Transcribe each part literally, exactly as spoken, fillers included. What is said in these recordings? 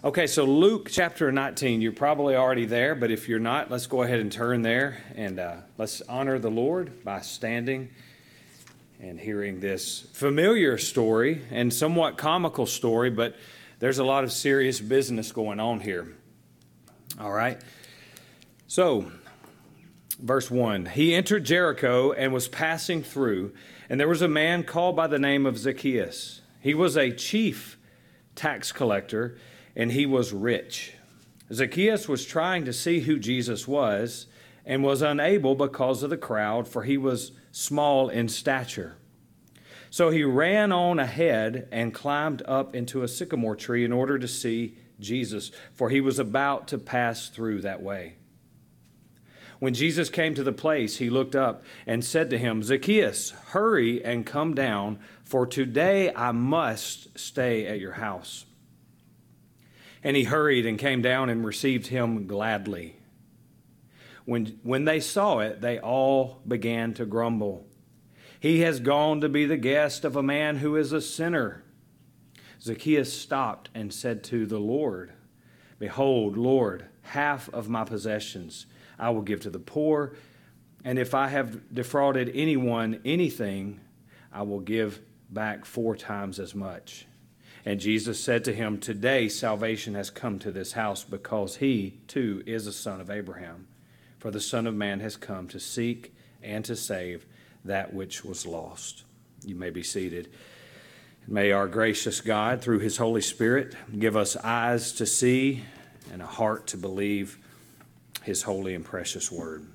Okay, so Luke chapter nineteen, you're probably already there, but if you're not, let's go ahead and turn there, and uh, let's honor the Lord by standing and hearing this familiar story and somewhat comical story, but there's a lot of serious business going on here. All right, so verse one, he entered Jericho and was passing through, and there was a man called by the name of Zacchaeus. He was a chief tax collector, and he was rich. Zacchaeus was trying to see who Jesus was and was unable because of the crowd, for he was small in stature. So he ran on ahead and climbed up into a sycamore tree in order to see Jesus, for he was about to pass through that way. When Jesus came to the place, he looked up and said to him, "Zacchaeus, hurry and come down, for today I must stay at your house." And he hurried and came down and received him gladly. When, when they saw it, they all began to grumble. "He has gone to be the guest of a man who is a sinner." Zacchaeus stopped and said to the Lord, "Behold, Lord, half of my possessions I will give to the poor, and if I have defrauded anyone anything, I will give back four times as much." And Jesus said to him, "Today salvation has come to this house, because he, too, is a son of Abraham. For the Son of Man has come to seek and to save that which was lost." You may be seated. May our gracious God, through his Holy Spirit, give us eyes to see and a heart to believe his holy and precious word.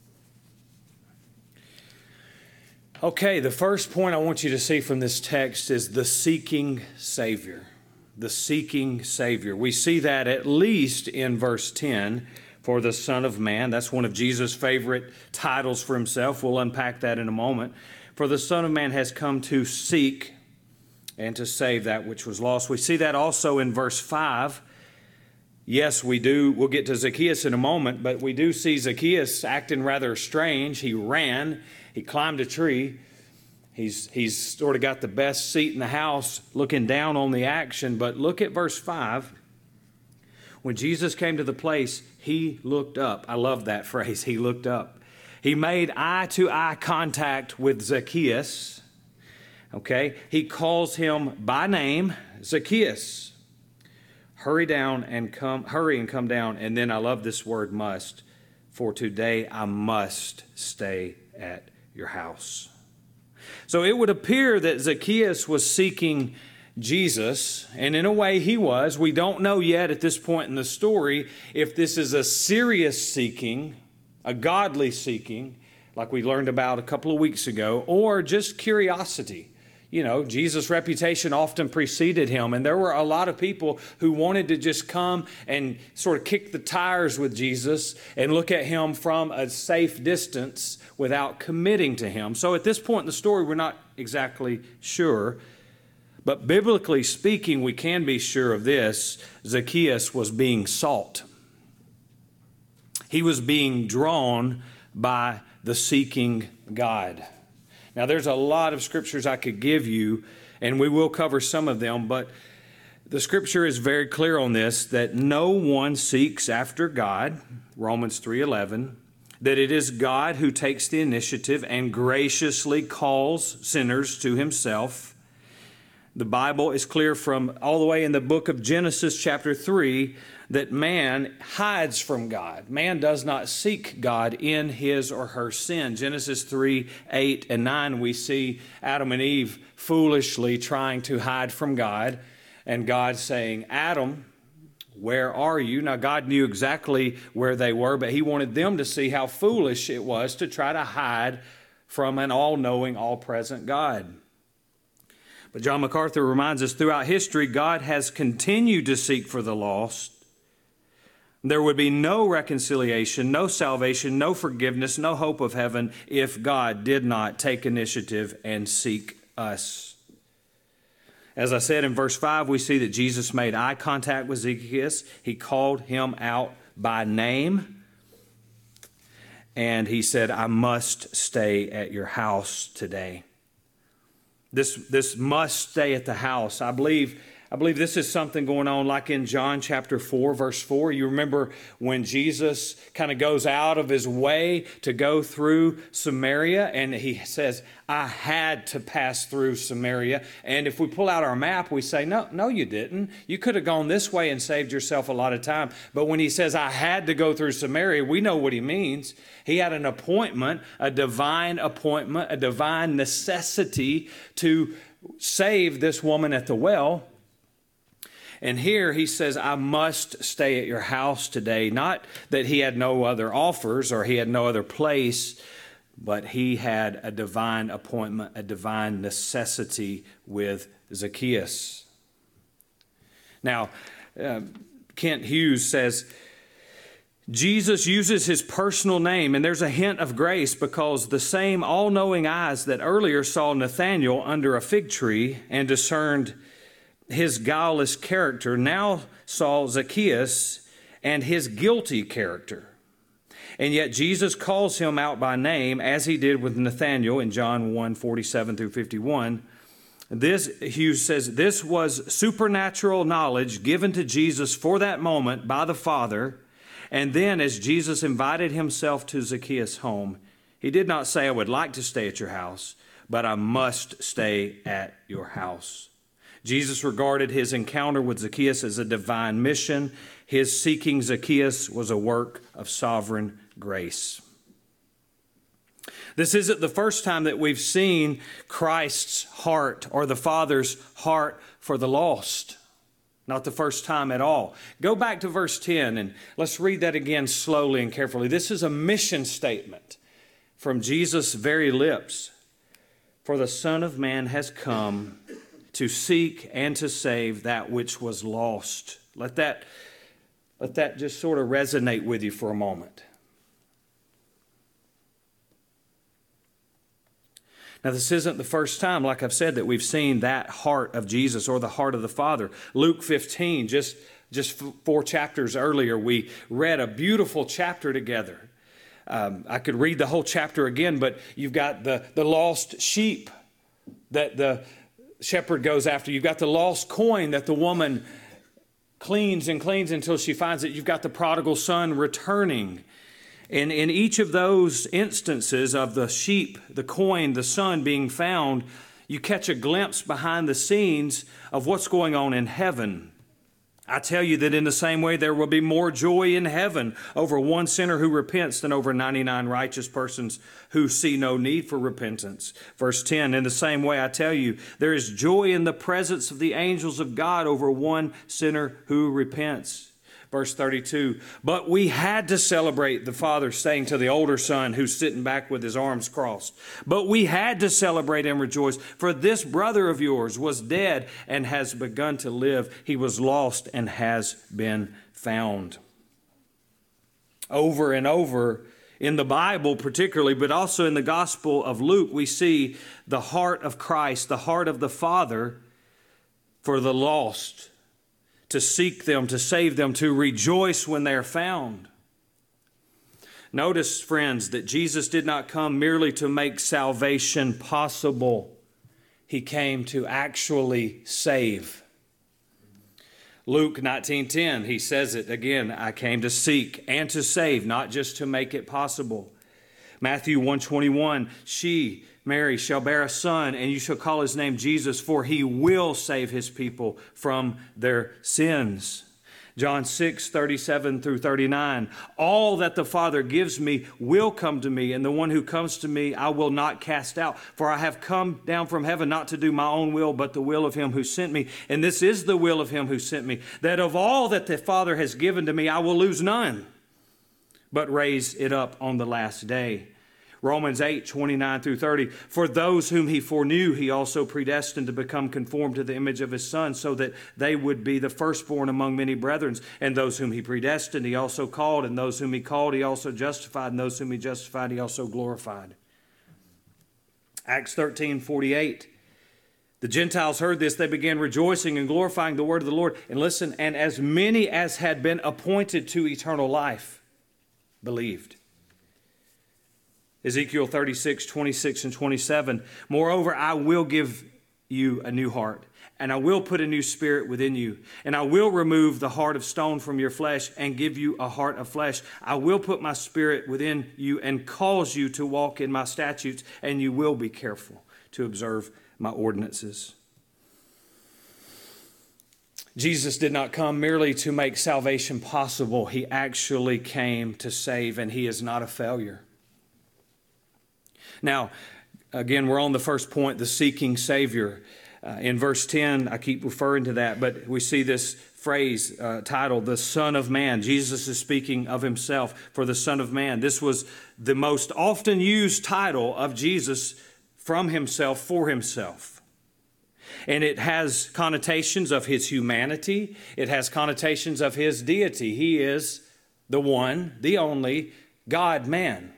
Okay, the first point I want you to see from this text is the seeking Savior. The seeking Savior. We see that at least in verse ten, for the Son of Man. That's one of Jesus' favorite titles for himself. We'll unpack that in a moment. For the Son of Man has come to seek and to save that which was lost. We see that also in verse five. Yes, we do. We'll get to Zacchaeus in a moment, but we do see Zacchaeus acting rather strange. He ran. He climbed a tree. He's, he's sort of got the best seat in the house looking down on the action. But look at verse five. When Jesus came to the place, he looked up. I love that phrase, he looked up. He made eye-to-eye contact with Zacchaeus. Okay? He calls him by name, Zacchaeus. Hurry down and come, hurry and come down. And then I love this word must. For today I must stay at your house. So it would appear that Zacchaeus was seeking Jesus, and in a way he was. We don't know yet at this point in the story if this is a serious seeking, a godly seeking, like we learned about a couple of weeks ago, or just curiosity. You know, Jesus' reputation often preceded him, and there were a lot of people who wanted to just come and sort of kick the tires with Jesus and look at him from a safe distance without committing to him. So at this point in the story, we're not exactly sure. But biblically speaking, we can be sure of this: Zacchaeus was being sought. He was being drawn by the seeking God. Now, there's a lot of scriptures I could give you, and we will cover some of them, but the scripture is very clear on this, that no one seeks after God, Romans three eleven, that it is God who takes the initiative and graciously calls sinners to himself. The Bible is clear from all the way in the book of Genesis chapter three that man hides from God. Man does not seek God in his or her sin. Genesis three, eight, and nine, we see Adam and Eve foolishly trying to hide from God, and God saying, "Adam, where are you?" Now, God knew exactly where they were, but he wanted them to see how foolish it was to try to hide from an all-knowing, all-present God. But John MacArthur reminds us throughout history, God has continued to seek for the lost. There would be no reconciliation, no salvation, no forgiveness, no hope of heaven if God did not take initiative and seek us. As I said in verse five, we see that Jesus made eye contact with Zacchaeus. He called him out by name. And he said, "I must stay at your house today." This, this must stay at the house. I believe I believe this is something going on like in John chapter four, verse four. You remember when Jesus kind of goes out of his way to go through Samaria, and he says, I had to pass through Samaria. And if we pull out our map, we say, no, no, you didn't. You could have gone this way and saved yourself a lot of time. But when he says, I had to go through Samaria, we know what he means. He had an appointment, a divine appointment, a divine necessity to save this woman at the well. And here he says, I must stay at your house today. Not that he had no other offers or he had no other place, but he had a divine appointment, a divine necessity with Zacchaeus. Now, uh, Kent Hughes says, Jesus uses his personal name, and there's a hint of grace because the same all-knowing eyes that earlier saw Nathanael under a fig tree and discerned his guileless character now saw Zacchaeus and his guilty character. And yet Jesus calls him out by name as he did with Nathanael in John one, forty-seven through fifty-one. This, Hughes says, this was supernatural knowledge given to Jesus for that moment by the Father. And then as Jesus invited himself to Zacchaeus' home, he did not say, I would like to stay at your house, but I must stay at your house. Jesus regarded his encounter with Zacchaeus as a divine mission. His seeking Zacchaeus was a work of sovereign grace. This isn't the first time that we've seen Christ's heart or the Father's heart for the lost. Not the first time at all. Go back to verse ten and let's read that again slowly and carefully. This is a mission statement from Jesus' very lips. For the Son of Man has come to seek and to save that which was lost. Let that, let that just sort of resonate with you for a moment. Now, this isn't the first time, like I've said, that we've seen that heart of Jesus or the heart of the Father. Luke fifteen, just, just four chapters earlier, we read a beautiful chapter together. Um, I could read the whole chapter again, but you've got the, the lost sheep that the shepherd goes after. You've got the lost coin that the woman cleans and cleans until she finds it. You've got the prodigal son returning. And in each of those instances of the sheep, the coin, the son being found, you catch a glimpse behind the scenes of what's going on in heaven. I tell you that in the same way there will be more joy in heaven over one sinner who repents than over ninety-nine righteous persons who see no need for repentance. Verse ten, in the same way I tell you, there is joy in the presence of the angels of God over one sinner who repents. Verse thirty-two, but we had to celebrate, the father saying to the older son who's sitting back with his arms crossed. But we had to celebrate and rejoice, for this brother of yours was dead and has begun to live. He was lost and has been found. Over and over in the Bible particularly, but also in the Gospel of Luke, we see the heart of Christ, the heart of the Father for the lost, to seek them, to save them, to rejoice when they're found. Notice, friends, that Jesus did not come merely to make salvation possible. He came to actually save. Luke nineteen ten, he says it again, I came to seek and to save, not just to make it possible. Matthew one twenty-one, she, Mary, shall bear a son, and you shall call his name Jesus, for he will save his people from their sins. John six thirty-seven through thirty-nine, all that the Father gives me will come to me, and the one who comes to me I will not cast out. For I have come down from heaven not to do my own will, but the will of him who sent me. And this is the will of him who sent me, that of all that the Father has given to me I will lose none, but raise it up on the last day. Romans eight twenty-nine through thirty, for those whom he foreknew, he also predestined to become conformed to the image of his Son, so that they would be the firstborn among many brethren. And those whom he predestined, he also called, and those whom he called, he also justified, and those whom he justified, he also glorified. Acts thirteen forty-eight, the Gentiles heard this, they began rejoicing and glorifying the word of the Lord. And listen, and as many as had been appointed to eternal life believed. Ezekiel thirty-six, twenty-six and twenty-seven, moreover, I will give you a new heart, and I will put a new spirit within you, and I will remove the heart of stone from your flesh and give you a heart of flesh. I will put my spirit within you and cause you to walk in my statutes, and you will be careful to observe my ordinances. Jesus did not come merely to make salvation possible. He actually came to save, and he is not a failure. Now, again, we're on the first point, the seeking Savior. Uh, in verse ten, I keep referring to that, but we see this phrase uh, titled, the Son of Man. Jesus is speaking of himself for the Son of Man. This was the most often used title of Jesus from himself for himself. And it has connotations of his humanity. It has connotations of his deity. He is the one, the only God-man.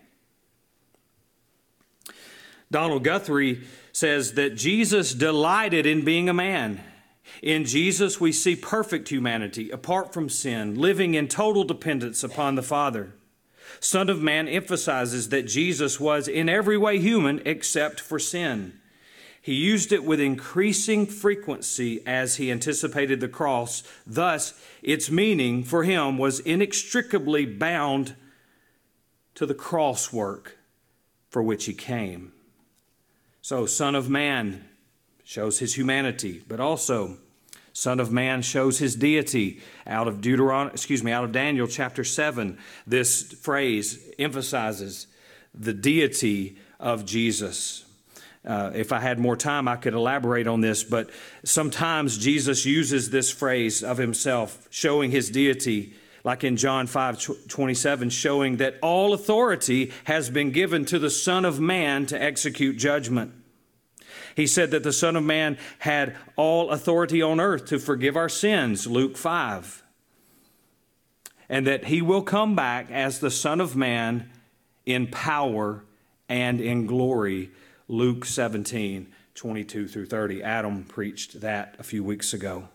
Donald Guthrie says that Jesus delighted in being a man. In Jesus, we see perfect humanity, apart from sin, living in total dependence upon the Father. Son of Man emphasizes that Jesus was in every way human except for sin. He used it with increasing frequency as he anticipated the cross. Thus, its meaning for him was inextricably bound to the cross work for which he came. So, Son of Man shows his humanity, but also Son of Man shows his deity. Out of Deuteronomy, excuse me, out of Daniel chapter seven, this phrase emphasizes the deity of Jesus. Uh, if I had more time, I could elaborate on this, but sometimes Jesus uses this phrase of himself, showing his deity, like in John five twenty-seven, showing that all authority has been given to the Son of Man to execute judgment. He said that the Son of Man had all authority on earth to forgive our sins, Luke five. And that he will come back as the Son of Man in power and in glory, Luke seventeen, twenty-two through thirty. Adam preached that a few weeks ago.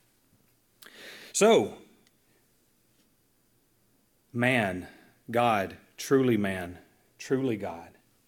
So, man, God, truly man, truly God.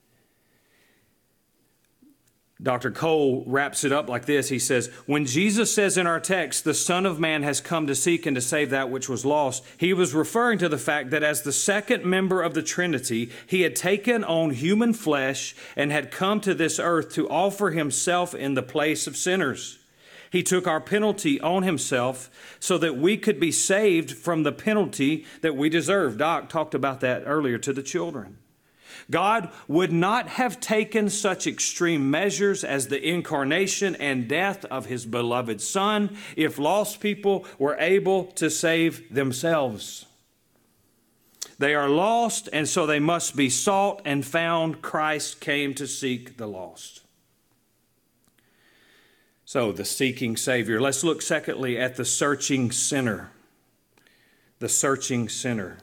Doctor Cole wraps it up like this. He says, when Jesus says in our text, the Son of Man has come to seek and to save that which was lost, he was referring to the fact that as the second member of the Trinity, he had taken on human flesh and had come to this earth to offer himself in the place of sinners. He took our penalty on himself so that we could be saved from the penalty that we deserve. Doc talked about that earlier to the children. God would not have taken such extreme measures as the incarnation and death of his beloved Son if lost people were able to save themselves. They are lost, and so they must be sought and found. Christ came to seek the lost. So, the seeking Savior. Let's look secondly at the searching sinner. The searching sinner.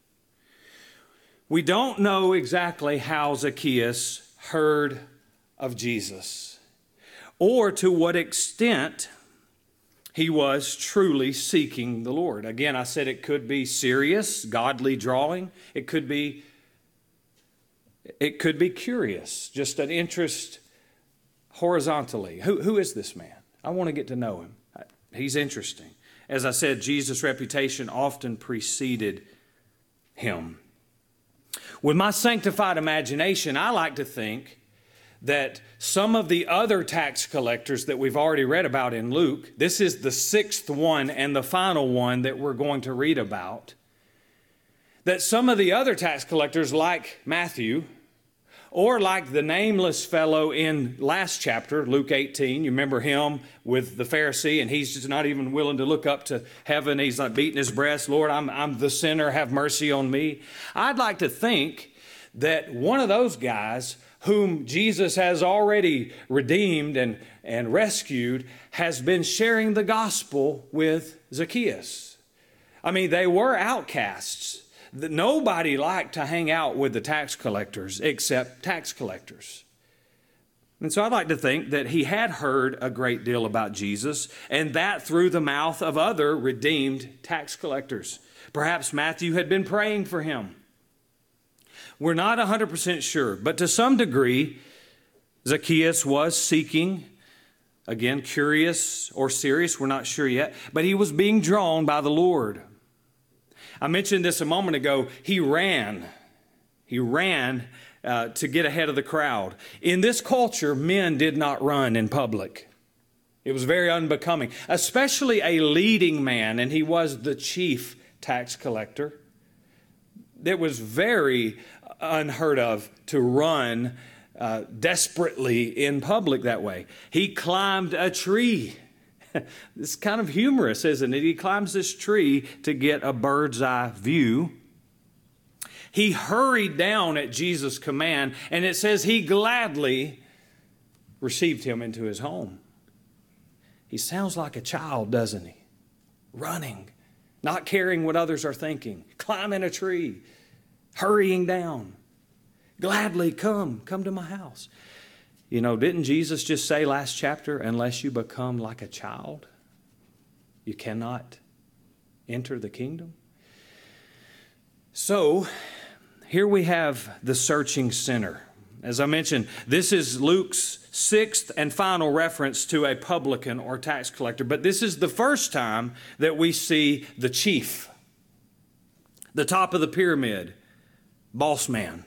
We don't know exactly how Zacchaeus heard of Jesus or to what extent he was truly seeking the Lord. Again, I said it could be serious, godly drawing. It could be, it could be curious, just an interest horizontally. Who, who is this man? I want to get to know him. He's interesting. As I said, Jesus' reputation often preceded him. With my sanctified imagination, I like to think that some of the other tax collectors that we've already read about in Luke, this is the sixth one and the final one that we're going to read about, that some of the other tax collectors like Matthew, or like the nameless fellow in last chapter, Luke eighteen, you remember him with the Pharisee, and he's just not even willing to look up to heaven. He's like beating his breast, Lord, I'm, I'm the sinner, have mercy on me. I'd like to think that one of those guys whom Jesus has already redeemed and, and rescued has been sharing the gospel with Zacchaeus. I mean, they were outcasts. Nobody liked to hang out with the tax collectors except tax collectors. And so I'd like to think that he had heard a great deal about Jesus, and that through the mouth of other redeemed tax collectors. Perhaps Matthew had been praying for him. We're not one hundred percent sure, but to some degree, Zacchaeus was seeking Again, curious or serious, we're not sure yet, but he was being drawn by the Lord. I mentioned this a moment ago. He ran. He ran uh, to get ahead of the crowd. In this culture, men did not run in public. It was very unbecoming, especially a leading man, and he was the chief tax collector. It was very unheard of to run uh, desperately in public that way. He climbed a tree. It's kind of humorous, isn't it? He climbs this tree to get a bird's eye view. He hurried down at Jesus' command, and it says he gladly received him into his home. He sounds like a child, doesn't he? Running, not caring what others are thinking, climbing a tree, hurrying down. Gladly come, come to my house. You know, didn't Jesus just say last chapter, unless you become like a child, you cannot enter the kingdom? So, here we have the searching sinner. As I mentioned, this is Luke's sixth and final reference to a publican or tax collector, but this is the first time that we see the chief, the top of the pyramid, boss man.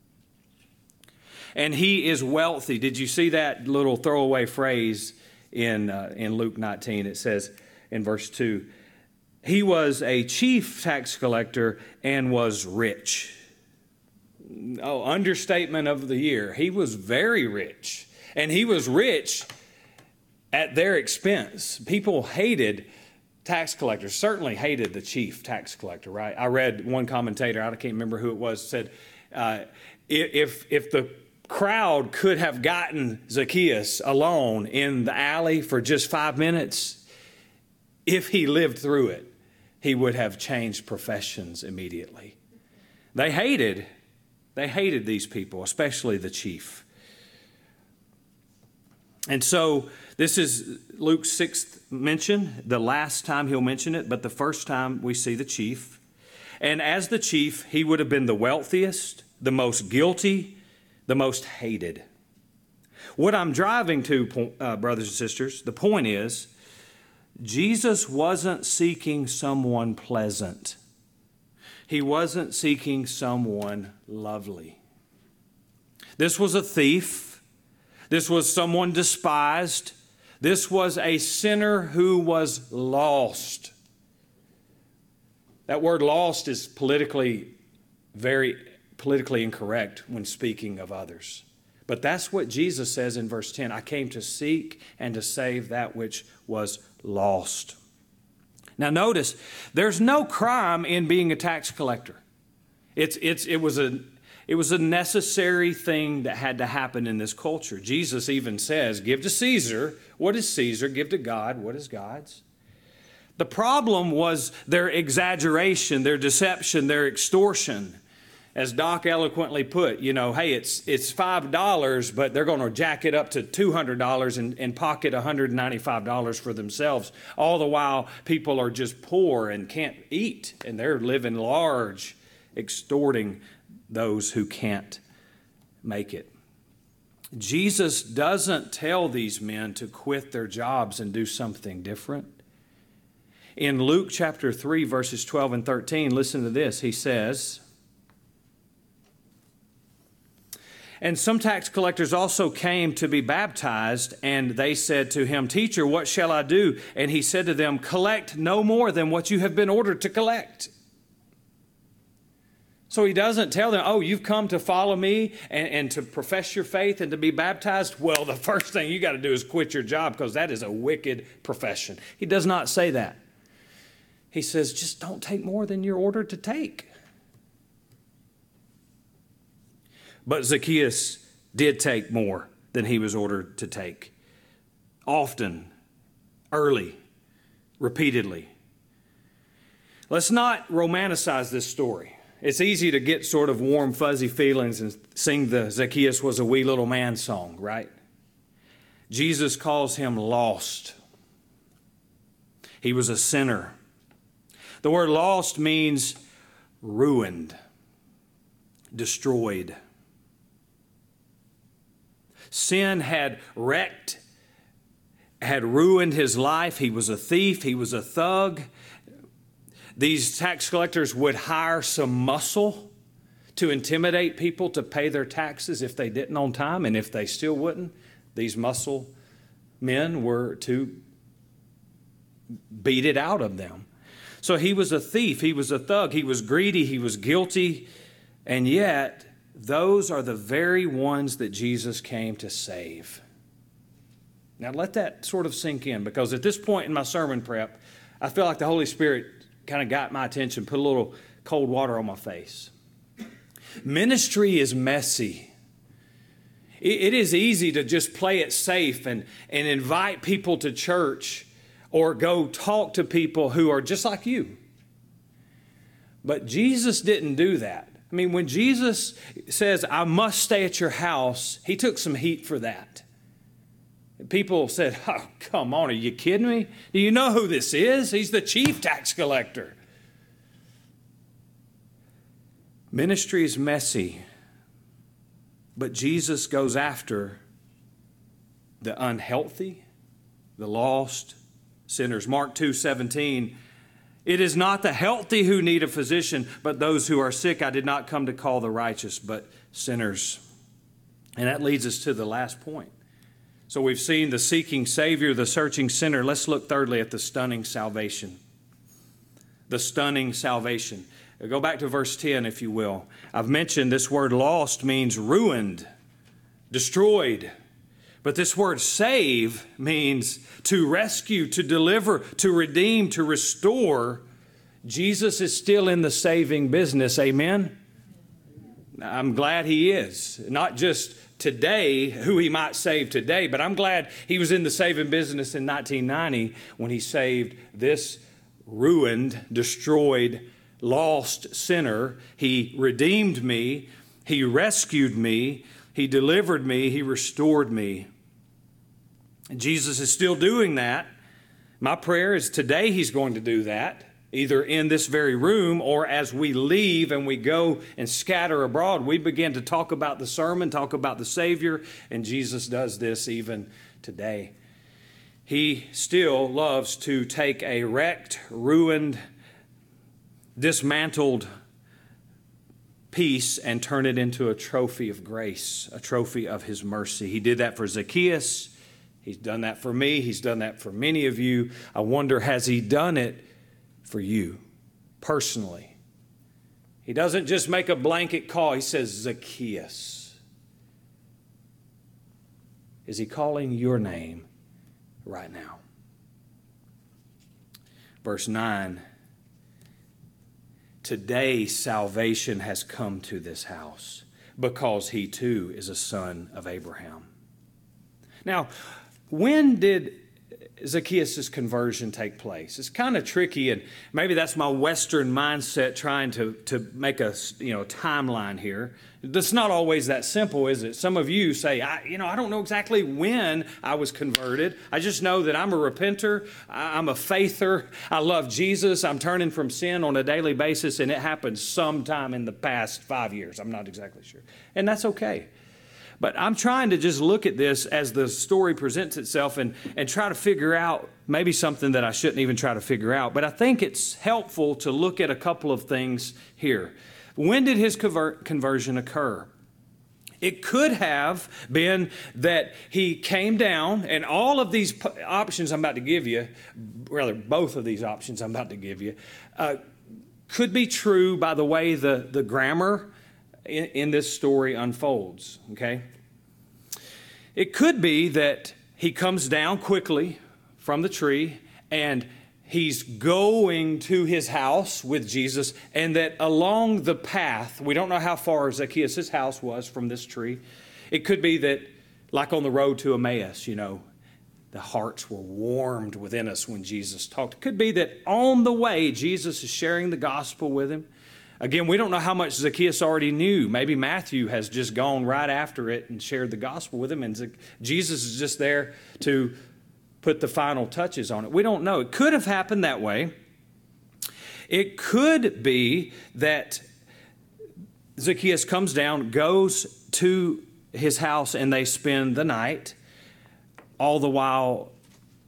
And he is wealthy. Did you see that little throwaway phrase in, uh, in Luke nineteen? It says in verse two, he was a chief tax collector and was rich. Oh, understatement of the year. He was very rich. And he was rich at their expense. People hated tax collectors, certainly hated the chief tax collector, right? I read one commentator, I can't remember who it was, said, uh, if, if the crowd could have gotten Zacchaeus alone in the alley for just five minutes, if he lived through it, he would have changed professions immediately. They hated, they hated these people, especially the chief. And so this is Luke's sixth mention, the last time he'll mention it, but the first time we see the chief. And as the chief, he would have been the wealthiest, the most guilty, the most hated. What I'm driving to, uh, brothers and sisters, the point is, Jesus wasn't seeking someone pleasant. He wasn't seeking someone lovely. This was a thief. This was someone despised. This was a sinner who was lost. That word lost is politically, very politically incorrect when speaking of others. But that's what Jesus says in verse ten. I came to seek and to save that which was lost. Now notice, there's no crime in being a tax collector. It's, it's, it was a It was a necessary thing that had to happen in this culture. Jesus even says, give to Caesar what is Caesar, give to God what is God's. The problem was their exaggeration, their deception, their extortion. As Doc eloquently put, you know, hey, it's it's five dollars, but they're going to jack it up to two hundred dollars and, and pocket one hundred ninety-five dollars for themselves. All the while, people are just poor and can't eat, and they're living large, extorting those who can't make it. Jesus doesn't tell these men to quit their jobs and do something different. In Luke chapter three, verses twelve and thirteen, listen to this. He says, and some tax collectors also came to be baptized, and they said to him, Teacher, what shall I do? And he said to them, collect no more than what you have been ordered to collect. So he doesn't tell them, oh, you've come to follow me and, and to profess your faith and to be baptized. Well, the first thing you got to do is quit your job because that is a wicked profession. He does not say that. He says, just don't take more than you're ordered to take. But Zacchaeus did take more than he was ordered to take. Often, early, repeatedly. Let's not romanticize this story. It's easy to get sort of warm, fuzzy feelings and sing the Zacchaeus was a wee little man song, right? Jesus calls him lost. He was a sinner. The word lost means ruined, destroyed. Sin had wrecked had ruined his life. He was a thief. He was a thug. These tax collectors would hire some muscle to intimidate people to pay their taxes if they didn't on time, and if they still wouldn't, these muscle men were to beat it out of them. So he was a thief, he was a thug, he was greedy, he was guilty, and yet those are the very ones that Jesus came to save. Now let that sort of sink in, because at this point in my sermon prep, I feel like the Holy Spirit kind of got my attention, put a little cold water on my face. Ministry is messy. It is easy to just play it safe and, and invite people to church or go talk to people who are just like you. But Jesus didn't do that. I mean, when Jesus says, I must stay at your house, he took some heat for that. People said, oh, come on, are you kidding me? Do you know who this is? He's the chief tax collector. Ministry is messy, but Jesus goes after the unhealthy, the lost sinners. Mark two seventeen, it is not the healthy who need a physician, but those who are sick. I did not come to call the righteous, but sinners. And that leads us to the last point. So we've seen the seeking Savior, the searching sinner. Let's look thirdly at the stunning salvation. The stunning salvation. Go back to verse ten, if you will. I've mentioned this word lost means ruined, destroyed. But this word save means to rescue, to deliver, to redeem, to restore. Jesus is still in the saving business. Amen? I'm glad he is. Not just today, who he might save today, but I'm glad he was in the saving business in nineteen ninety when he saved this ruined, destroyed, lost sinner. He redeemed me. He rescued me. He delivered me. He restored me. Jesus is still doing that. My prayer is today he's going to do that, either in this very room or as we leave and we go and scatter abroad. We begin to talk about the sermon, talk about the Savior, and Jesus does this even today. He still loves to take a wrecked, ruined, dismantled piece and turn it into a trophy of grace, a trophy of his mercy. He did that for Zacchaeus. He's done that for me. He's done that for many of you. I wonder, has he done it for you personally? He doesn't just make a blanket call. He says, Zacchaeus. Is he calling your name right now? Verse nine. Today salvation has come to this house because he too is a son of Abraham. Now, when did Zacchaeus' conversion take place? It's kind of tricky, and maybe that's my Western mindset trying to, to make a you know timeline here. It's not always that simple, is it? Some of you say, I, you know, I don't know exactly when I was converted. I just know that I'm a repenter. I'm a faither. I love Jesus. I'm turning from sin on a daily basis, and it happened sometime in the past five years. I'm not exactly sure. And that's okay. But I'm trying to just look at this as the story presents itself and, and try to figure out maybe something that I shouldn't even try to figure out. But I think it's helpful to look at a couple of things here. When did his conver- conversion occur? It could have been that he came down, and all of these p- options I'm about to give you, rather both of these options I'm about to give you, uh, could be true by the way the, the grammar in, in this story unfolds, okay? It could be that he comes down quickly from the tree and he's going to his house with Jesus, and that along the path, we don't know how far Zacchaeus' house was from this tree. It could be that, like on the road to Emmaus, you know, the hearts were warmed within us when Jesus talked. It could be that on the way, Jesus is sharing the gospel with him. Again, we don't know how much Zacchaeus already knew. Maybe Matthew has just gone right after it and shared the gospel with him, and Jesus is just there to put the final touches on it. We don't know. It could have happened that way. It could be that Zacchaeus comes down, goes to his house, and they spend the night, all the while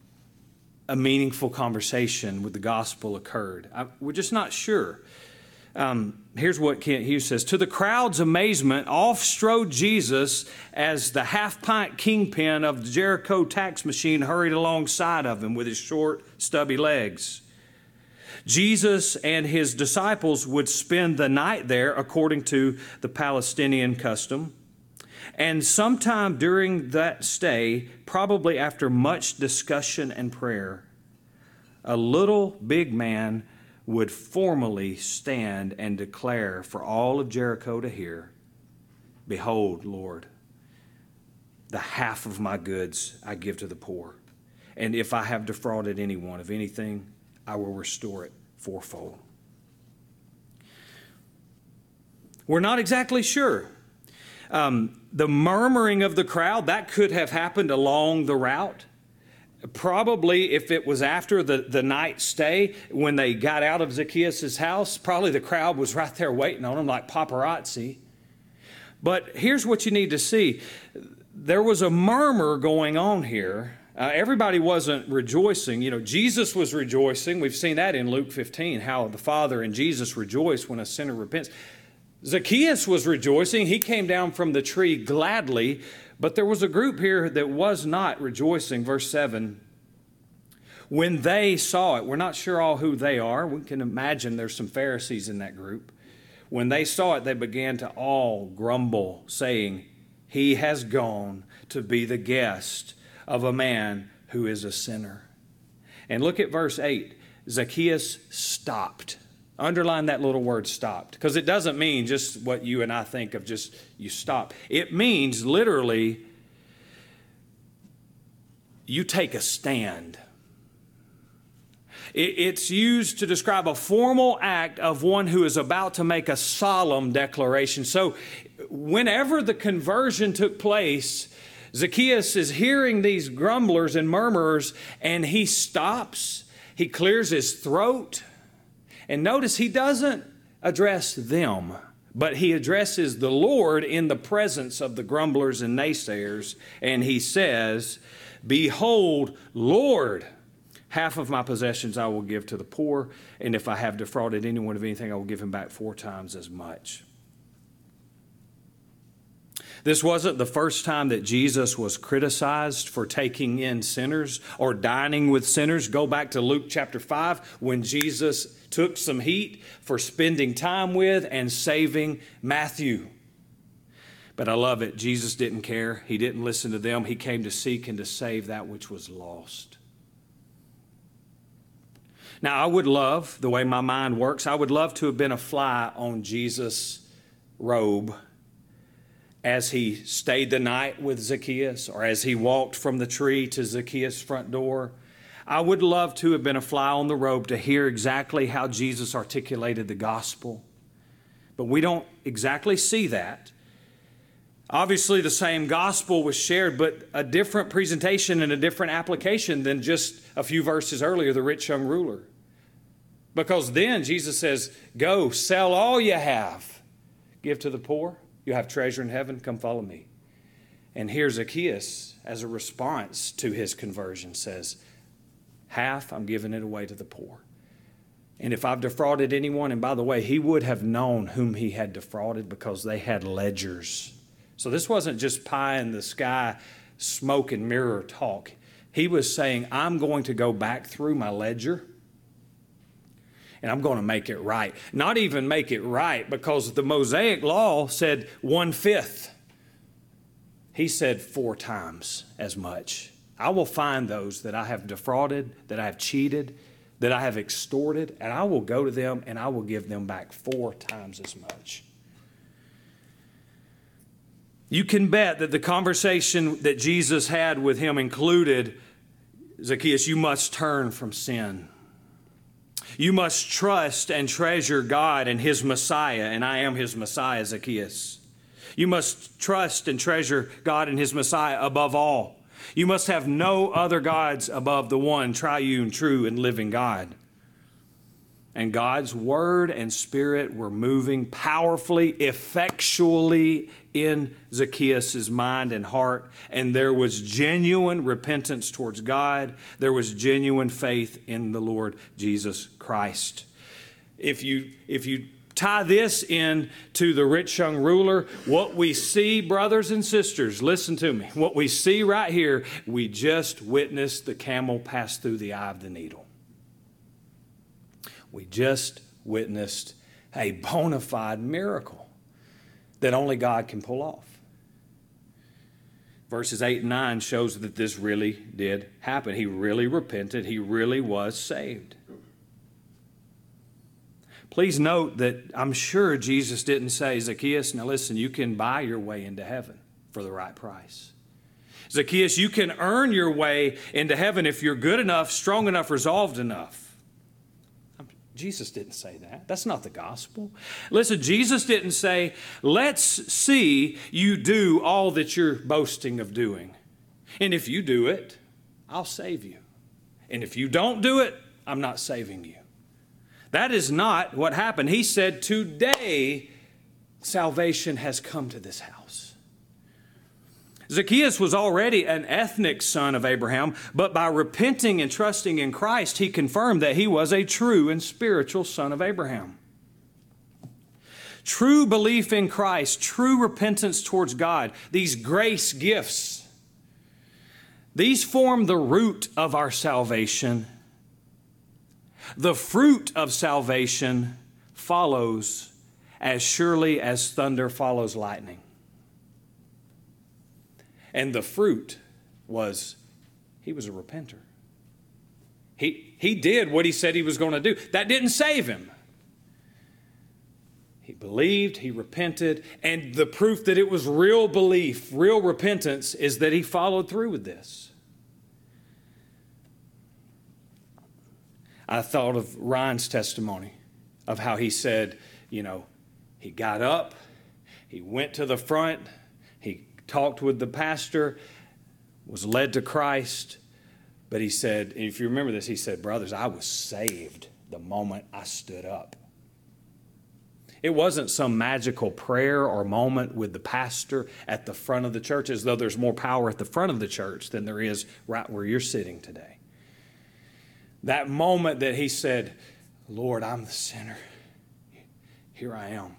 a meaningful conversation with the gospel occurred. I, we're just not sure. Um, here's what Kent Hughes says. To the crowd's amazement, off strode Jesus as the half-pint kingpin of the Jericho tax machine hurried alongside of him with his short, stubby legs. Jesus and his disciples would spend the night there according to the Palestinian custom. And sometime during that stay, probably after much discussion and prayer, a little big man would formally stand and declare for all of Jericho to hear, "Behold, Lord, the half of my goods I give to the poor. And if I have defrauded anyone of anything, I will restore it fourfold." We're not exactly sure. Um, the murmuring of the crowd, that could have happened along the route. Probably if it was after the, the night stay, when they got out of Zacchaeus' house, probably the crowd was right there waiting on them like paparazzi. But here's what you need to see. There was a murmur going on here. Uh, everybody wasn't rejoicing. You know, Jesus was rejoicing. We've seen that in Luke fifteen, how the Father and Jesus rejoice when a sinner repents. Zacchaeus was rejoicing. He came down from the tree gladly. But there was a group here that was not rejoicing. Verse seven, when they saw it, we're not sure all who they are. We can imagine there's some Pharisees in that group. When they saw it, they began to all grumble, saying, "He has gone to be the guest of a man who is a sinner." And look at verse eight. Zacchaeus stopped. Underline that little word stopped, because it doesn't mean just what you and I think of, just you stop. It means literally you take a stand. It's used to describe a formal act of one who is about to make a solemn declaration. So whenever the conversion took place, Zacchaeus is hearing these grumblers and murmurers, and he stops. He clears his throat. And notice he doesn't address them, but he addresses the Lord in the presence of the grumblers and naysayers. And he says, "Behold, Lord, half of my possessions I will give to the poor. And if I have defrauded anyone of anything, I will give him back four times as much." This wasn't the first time that Jesus was criticized for taking in sinners or dining with sinners. Go back to Luke chapter five when Jesus took some heat for spending time with and saving Matthew. But I love it. Jesus didn't care. He didn't listen to them. He came to seek and to save that which was lost. Now, I would love, the way my mind works, I would love to have been a fly on Jesus' robe as he stayed the night with Zacchaeus, or as he walked from the tree to Zacchaeus' front door. I would love to have been a fly on the robe to hear exactly how Jesus articulated the gospel. But we don't exactly see that. Obviously, the same gospel was shared, but a different presentation and a different application than just a few verses earlier, the rich young ruler. Because then Jesus says, "Go, sell all you have, give to the poor. You have treasure in heaven, come follow me." And here Zacchaeus, as a response to his conversion, says, "Half, I'm giving it away to the poor. And if I've defrauded anyone," and by the way, he would have known whom he had defrauded because they had ledgers. So this wasn't just pie in the sky, smoke and mirror talk. He was saying, I'm going to go back through my ledger and I'm going to make it right. Not even make it right, because the Mosaic law said one-fifth. He said four times as much. I will find those that I have defrauded, that I have cheated, that I have extorted, and I will go to them and I will give them back four times as much. You can bet that the conversation that Jesus had with him included, Zacchaeus, you must turn from sin. You must trust and treasure God and His Messiah, and I am His Messiah, Zacchaeus. You must trust and treasure God and His Messiah above all. You must have no other gods above the one triune, true, and living God. And God's word and spirit were moving powerfully, effectually in Zacchaeus' mind and heart. And there was genuine repentance towards God. There was genuine faith in the Lord Jesus Christ. If you, if you tie this in to the rich young ruler, what we see, brothers and sisters, listen to me. What we see right here, we just witnessed the camel pass through the eye of the needle. We just witnessed a bona fide miracle that only God can pull off. Verses eight and nine shows that this really did happen. He really repented. He really was saved. Please note that I'm sure Jesus didn't say, Zacchaeus, now listen, you can buy your way into heaven for the right price. Zacchaeus, you can earn your way into heaven if you're good enough, strong enough, resolved enough. Jesus didn't say that. That's not the gospel. Listen, Jesus didn't say, let's see you do all that you're boasting of doing. And if you do it, I'll save you. And if you don't do it, I'm not saving you. That is not what happened. He said, today, salvation has come to this house. Zacchaeus was already an ethnic son of Abraham, but by repenting and trusting in Christ, he confirmed that he was a true and spiritual son of Abraham. True belief in Christ, true repentance towards God, these grace gifts, these form the root of our salvation. The fruit of salvation follows as surely as thunder follows lightning. And the fruit was, he was a repenter. He, he did what he said he was going to do. That didn't save him. He believed, he repented, and the proof that it was real belief, real repentance, is that he followed through with this. I thought of Ryan's testimony of how he said, you know, he got up, he went to the front, he talked with the pastor, was led to Christ, but he said, if you remember this, he said, brothers, I was saved the moment I stood up. It wasn't some magical prayer or moment with the pastor at the front of the church, as though there's more power at the front of the church than there is right where you're sitting today. That moment that he said, Lord, I'm the sinner. Here I am.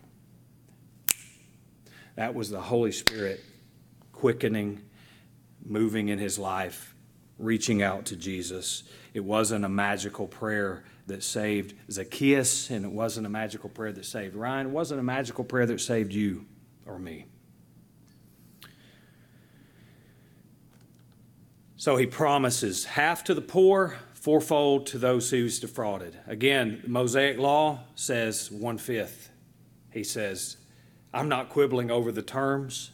That was the Holy Spirit quickening, moving in his life, reaching out to Jesus. It wasn't a magical prayer that saved Zacchaeus, and it wasn't a magical prayer that saved Ryan. It wasn't a magical prayer that saved you or me. So he promises half to the poor, fourfold to those who's defrauded. Again, the Mosaic law says one-fifth. He says, I'm not quibbling over the terms.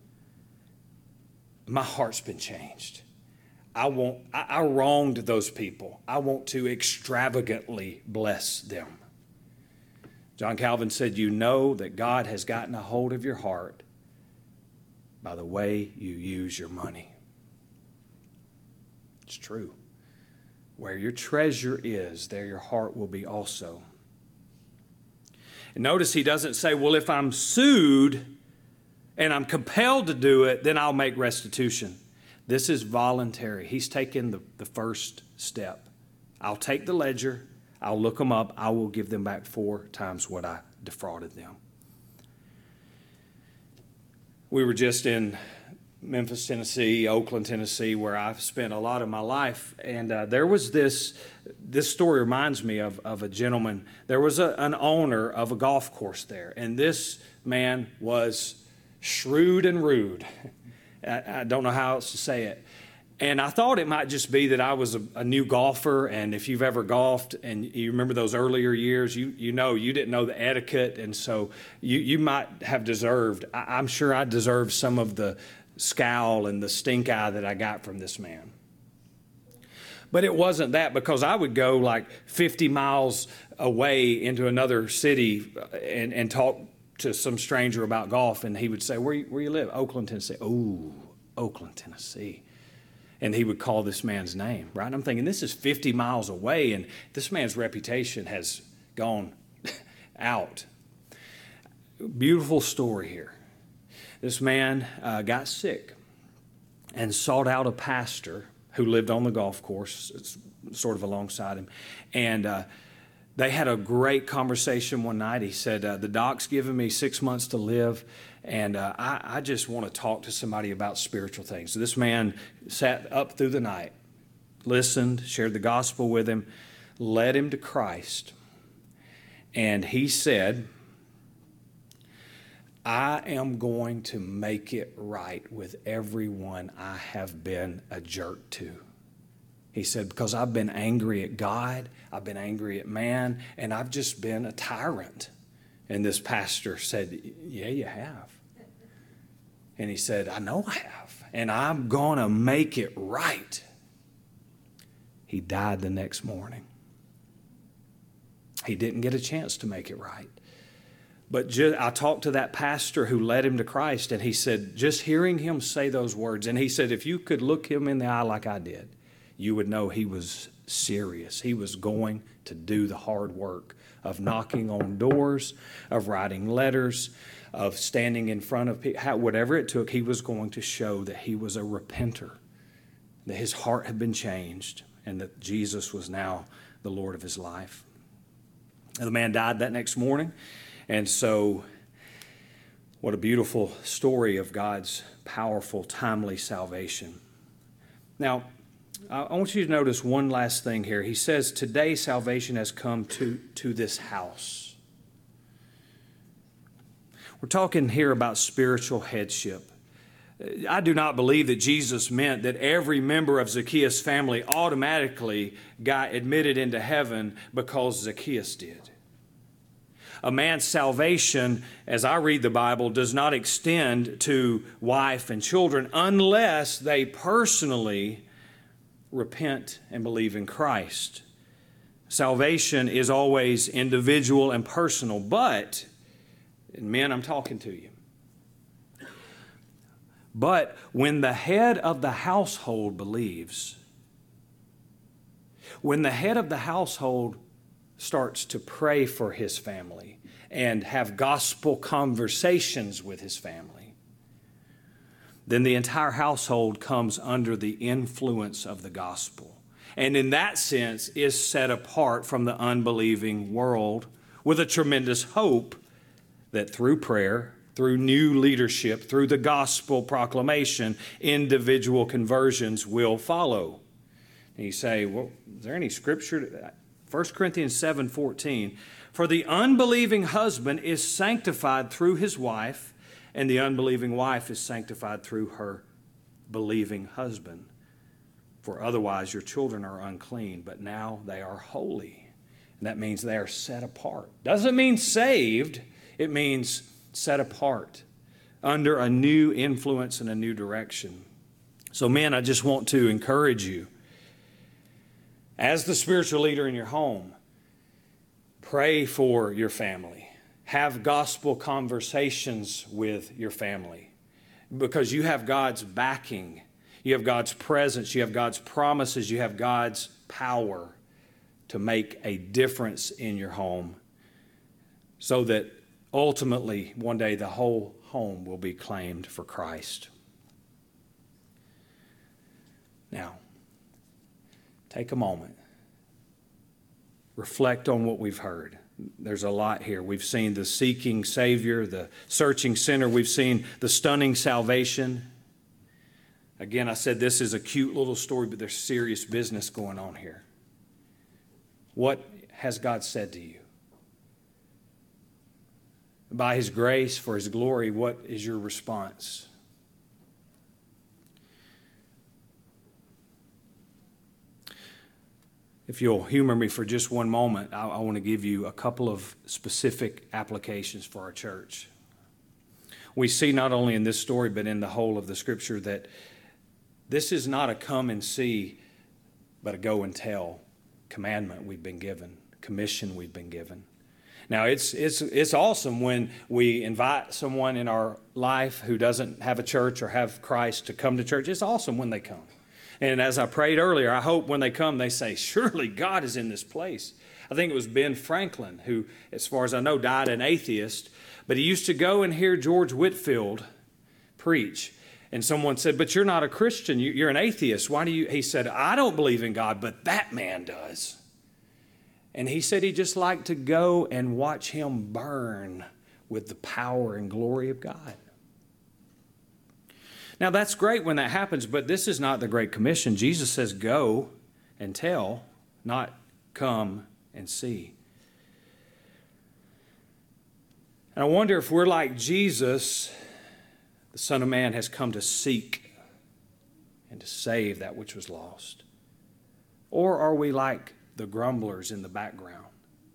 My heart's been changed. I want, I, I wronged those people. I want to extravagantly bless them. John Calvin said, you know that God has gotten a hold of your heart by the way you use your money. It's true. Where your treasure is, there your heart will be also. And notice he doesn't say, well, if I'm sued and I'm compelled to do it, then I'll make restitution. This is voluntary. He's taken the, the first step. I'll take the ledger. I'll look them up. I will give them back four times what I defrauded them. We were just in Memphis, Tennessee, Oakland, Tennessee, where I've spent a lot of my life. And uh, there was this, this story reminds me of, of a gentleman. There was a, an owner of a golf course there. And this man was shrewd and rude. I, I don't know how else to say it. And I thought it might just be that I was a, a new golfer, and if you've ever golfed and you remember those earlier years, you you know you didn't know the etiquette, and so you, you might have deserved, I, I'm sure I deserved some of the scowl and the stink eye that I got from this man. But it wasn't that, because I would go like fifty miles away into another city and, and talk to some stranger about golf, and he would say, where you, where you live? Oakland, Tennessee. Oh, Oakland, Tennessee. And he would call this man's name, right? And I'm thinking, this is fifty miles away, and this man's reputation has gone out. Beautiful story here. This man uh, got sick and sought out a pastor who lived on the golf course, sort of alongside him. And uh, they had a great conversation one night. He said, uh, the doc's given me six months to live, and uh, I, I just want to talk to somebody about spiritual things. So this man sat up through the night, listened, shared the gospel with him, led him to Christ. And he said, I am going to make it right with everyone I have been a jerk to. He said, because I've been angry at God, I've been angry at man, and I've just been a tyrant. And this pastor said, yeah, you have. And he said, I know I have, and I'm going to make it right. He died the next morning. He didn't get a chance to make it right. But just, I talked to that pastor who led him to Christ, and he said, just hearing him say those words, and he said, if you could look him in the eye like I did, you would know he was serious. He was going to do the hard work of knocking on doors, of writing letters, of standing in front of people. Whatever it took, he was going to show that he was a repenter, that his heart had been changed, and that Jesus was now the Lord of his life. And the man died that next morning. And so, what a beautiful story of God's powerful, timely salvation. Now, I want you to notice one last thing here. He says, today salvation has come to, to this house. We're talking here about spiritual headship. I do not believe that Jesus meant that every member of Zacchaeus' family automatically got admitted into heaven because Zacchaeus did. A man's salvation, as I read the Bible, does not extend to wife and children unless they personally repent and believe in Christ. Salvation is always individual and personal, but, and men, I'm talking to you. But when the head of the household believes, when the head of the household starts to pray for his family and have gospel conversations with his family, then the entire household comes under the influence of the gospel. And in that sense is set apart from the unbelieving world with a tremendous hope that through prayer, through new leadership, through the gospel proclamation, individual conversions will follow. And you say, well, is there any scripture? First Corinthians seven fourteen, for the unbelieving husband is sanctified through his wife, and the unbelieving wife is sanctified through her believing husband. For otherwise your children are unclean, but now they are holy. And that means they are set apart. Doesn't mean saved, it means set apart under a new influence and a new direction. So men, I just want to encourage you, as the spiritual leader in your home, pray for your family. Have gospel conversations with your family because you have God's backing. You have God's presence. You have God's promises. You have God's power to make a difference in your home so that ultimately one day the whole home will be claimed for Christ. Now, take a moment. Reflect on what we've heard. There's a lot here. We've seen the seeking Savior, the searching sinner. We've seen the stunning salvation. Again, I said this is a cute little story, but there's serious business going on here. What has God said to you? By His grace, for His glory, what is your response? If you'll humor me for just one moment, I, I want to give you a couple of specific applications for our church. We see not only in this story, but in the whole of the Scripture that this is not a come and see, but a go and tell commandment we've been given, commission we've been given. Now, it's it's it's awesome when we invite someone in our life who doesn't have a church or have Christ to come to church. It's awesome when they come. And as I prayed earlier, I hope when they come, they say, surely God is in this place. I think it was Ben Franklin, who, as far as I know, died an atheist, but he used to go and hear George Whitefield preach. And someone said, but you're not a Christian, you're an atheist. Why do you? He said, I don't believe in God, but that man does. And he said he just liked to go and watch him burn with the power and glory of God. Now, that's great when that happens, but this is not the Great Commission. Jesus says, go and tell, not come and see. And I wonder if we're like Jesus, the Son of Man has come to seek and to save that which was lost. Or are we like the grumblers in the background?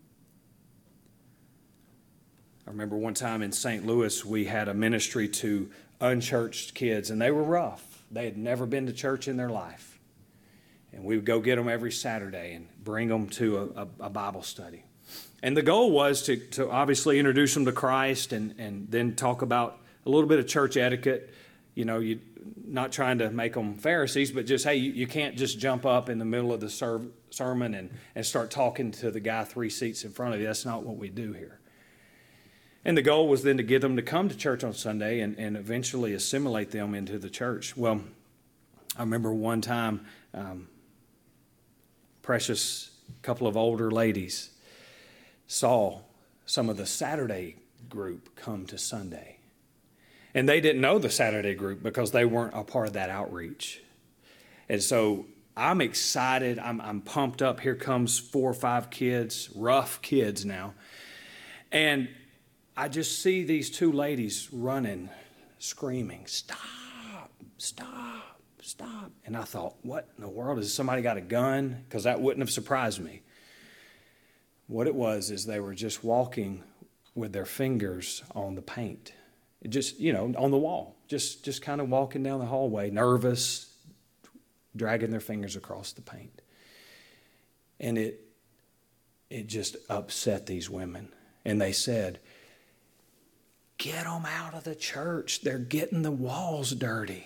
I remember one time in Saint Louis, we had a ministry to unchurched kids, and they were rough. They had never been to church in their life. And we would go get them every Saturday and bring them to a, a, a Bible study. And the goal was to, to obviously introduce them to Christ and, and then talk about a little bit of church etiquette. You know, you not trying to make them Pharisees, but just, hey, you, you can't just jump up in the middle of the ser- sermon and, and start talking to the guy three seats in front of you. That's not what we do here. And the goal was then to get them to come to church on Sunday and, and eventually assimilate them into the church. Well, I remember one time, um, precious couple of older ladies saw some of the Saturday group come to Sunday. And they didn't know the Saturday group because they weren't a part of that outreach. And so I'm excited. I'm, I'm pumped up. Here comes four or five kids, rough kids now. And I just see these two ladies running, screaming, stop, stop, stop. And I thought, what in the world? Has somebody got a gun? Because that wouldn't have surprised me. What it was is they were just walking with their fingers on the paint. It just, you know, on the wall. Just, just kind of walking down the hallway, nervous, dragging their fingers across the paint. And it, it just upset these women. And they said, get them out of the church. They're getting the walls dirty.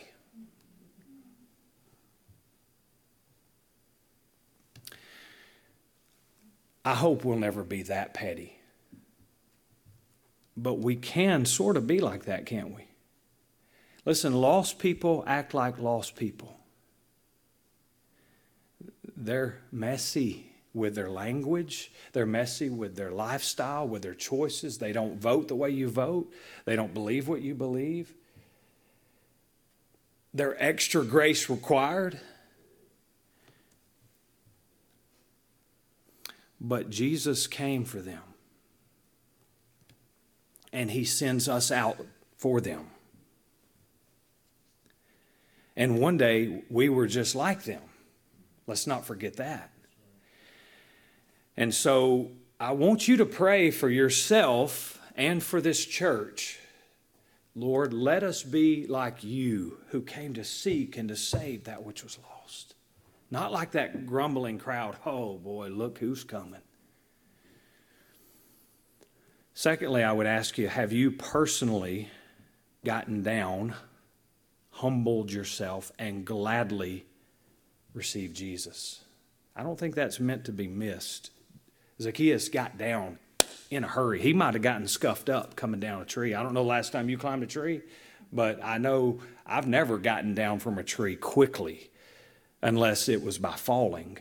I hope we'll never be that petty. But we can sort of be like that, can't we? Listen, lost people act like lost people. They're messy with their language. They're messy with their lifestyle, with their choices. They don't vote the way you vote. They don't believe what you believe. They're extra grace required. But Jesus came for them. And he sends us out for them. And one day we were just like them. Let's not forget that. And so I want you to pray for yourself and for this church. Lord, let us be like you who came to seek and to save that which was lost. Not like that grumbling crowd. Oh boy, look who's coming. Secondly, I would ask you, have you personally gotten down, humbled yourself, and gladly received Jesus? I don't think that's meant to be missed. Zacchaeus got down in a hurry. He might have gotten scuffed up coming down a tree. I don't know the last time you climbed a tree, but I know I've never gotten down from a tree quickly unless it was by falling.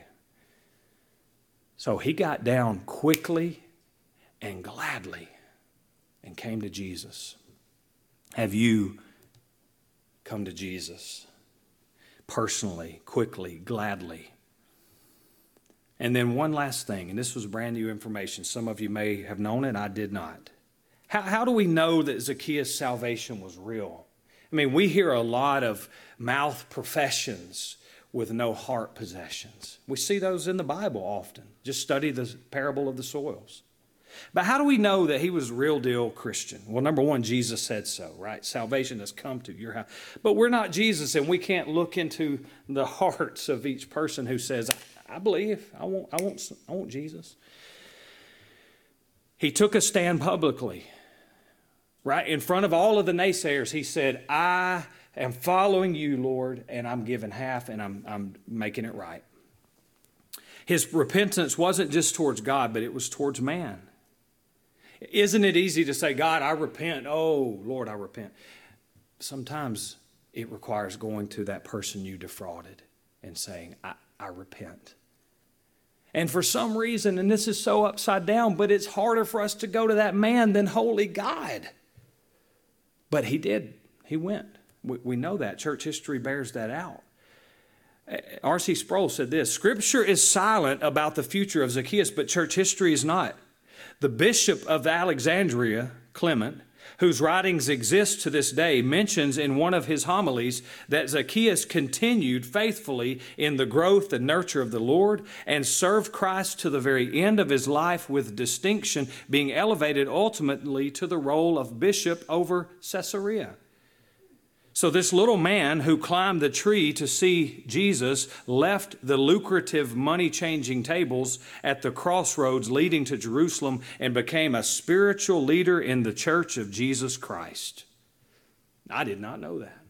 So he got down quickly and gladly and came to Jesus. Have you come to Jesus personally, quickly, gladly? And then one last thing, and this was brand new information. Some of you may have known it, I did not. How, how do we know that Zacchaeus' salvation was real? I mean, we hear a lot of mouth professions with no heart possessions. We see those in the Bible often. Just study the parable of the soils. But how do we know that he was a real deal Christian? Well, number one, Jesus said so, right? Salvation has come to your house. But we're not Jesus, and we can't look into the hearts of each person who says, I believe, I want, I want, I want Jesus. He took a stand publicly, right? In front of all of the naysayers, he said, I am following you, Lord, and I'm giving half, and I'm, I'm making it right. His repentance wasn't just towards God, but it was towards man. Isn't it easy to say, God, I repent. Oh, Lord, I repent. Sometimes it requires going to that person you defrauded and saying, I, I repent. And for some reason, and this is so upside down, but it's harder for us to go to that man than holy God. But he did. He went. We, we know that. Church history bears that out. R C Sproul said this, Scripture is silent about the future of Zacchaeus, but church history is not. The bishop of Alexandria, Clement, whose writings exist to this day, mentions in one of his homilies that Zacchaeus continued faithfully in the growth and nurture of the Lord and served Christ to the very end of his life with distinction, being elevated ultimately to the role of bishop over Caesarea. So this little man who climbed the tree to see Jesus left the lucrative money-changing tables at the crossroads leading to Jerusalem and became a spiritual leader in the church of Jesus Christ. I did not know that.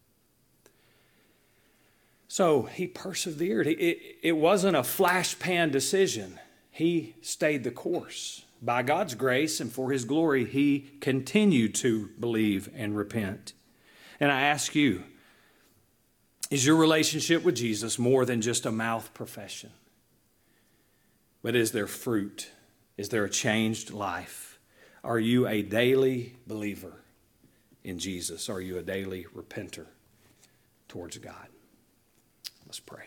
So he persevered. It, it wasn't a flash pan decision. He stayed the course. By God's grace and for his glory, he continued to believe and repent. And I ask you, is your relationship with Jesus more than just a mouth profession? But is there fruit? Is there a changed life? Are you a daily believer in Jesus? Are you a daily repenter towards God? Let's pray.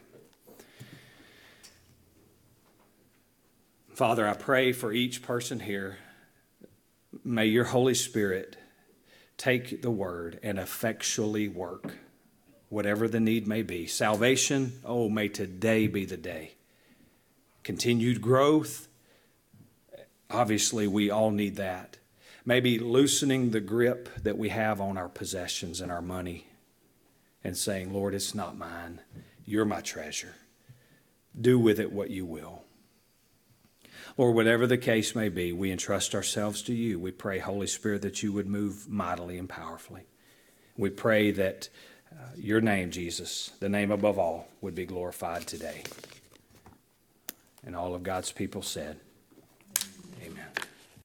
Father, I pray for each person here. May your Holy Spirit take the word and effectually work, whatever the need may be. Salvation, oh, may today be the day. Continued growth, obviously we all need that. Maybe loosening the grip that we have on our possessions and our money and saying, Lord, it's not mine. You're my treasure. Do with it what you will. Lord, whatever the case may be, we entrust ourselves to you. We pray, Holy Spirit, that you would move mightily and powerfully. We pray that uh, your name, Jesus, the name above all, would be glorified today. And all of God's people said,